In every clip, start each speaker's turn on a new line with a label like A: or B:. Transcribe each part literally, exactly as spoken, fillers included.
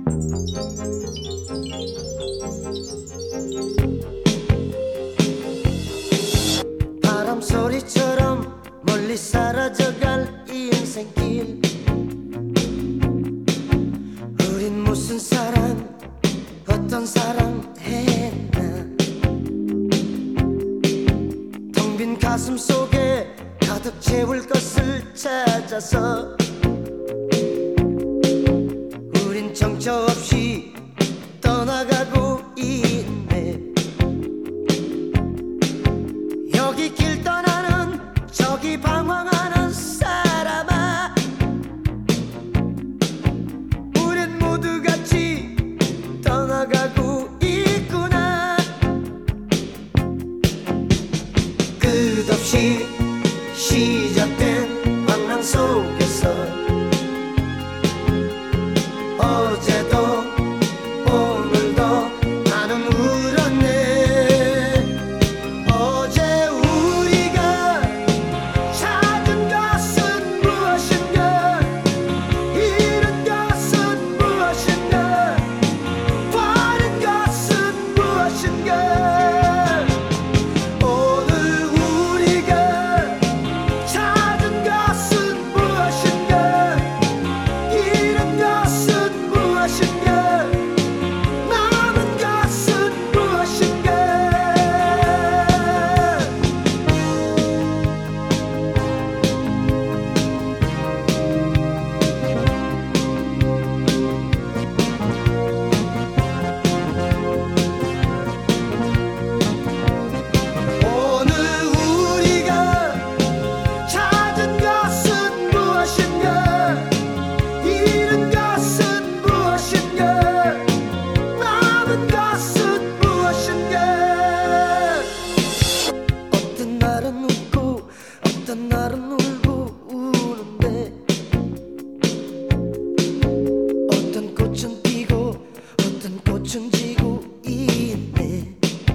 A: 바람 소리처럼 멀리 사라져갈 이 인생길, 우린 무슨 사랑, 어떤 사랑 했나. 텅 빈 가슴 속에 가득 채울 것을 찾아서 우린 정처 없이 떠나가고 있네. 여기 길 떠나는 저기 방황하는 사람아, 우린 모두 같이 떠나가고 있구나. 끝없이 시작된 방랑 속에서 어제도 오늘도 나는 울었네. 어제 우리가 찾은 것은 무엇인가, 잃은 것은 무엇인가, 버린 것은 무엇인가. 오늘 우리가 찾은 것은 무엇인가, 잃은 것은 무엇인가, 남은 것은 무엇인가. 오늘 우리가 찾은 것은 무엇인가, 잃은 것은 무엇인가, 남은 것은 무엇인가. 어떤 날은 웃고 어떤 날은 울고 우는데, 어떤 꽃은 피고 어떤 꽃은 지고 있네.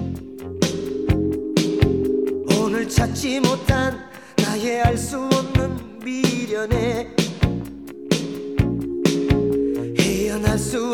A: 오늘 찾지 못한 나의 알 수 없는 미련에 헤어날 수